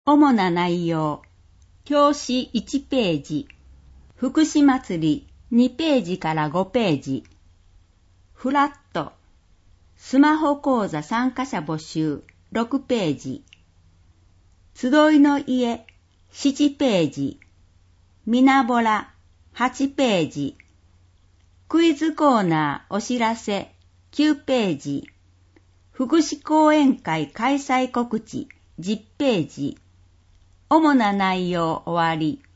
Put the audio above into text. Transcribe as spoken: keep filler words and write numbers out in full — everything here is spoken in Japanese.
主な内容。表紙いちページ。福祉祭りにページからごページ。フラット。スマホ講座参加者募集ろくページ。集いの家ななページ。みなぼらはちページ。クイズコーナーお知らせきゅうページ。福祉講演会開催告知じゅっページ。主な内容終わり。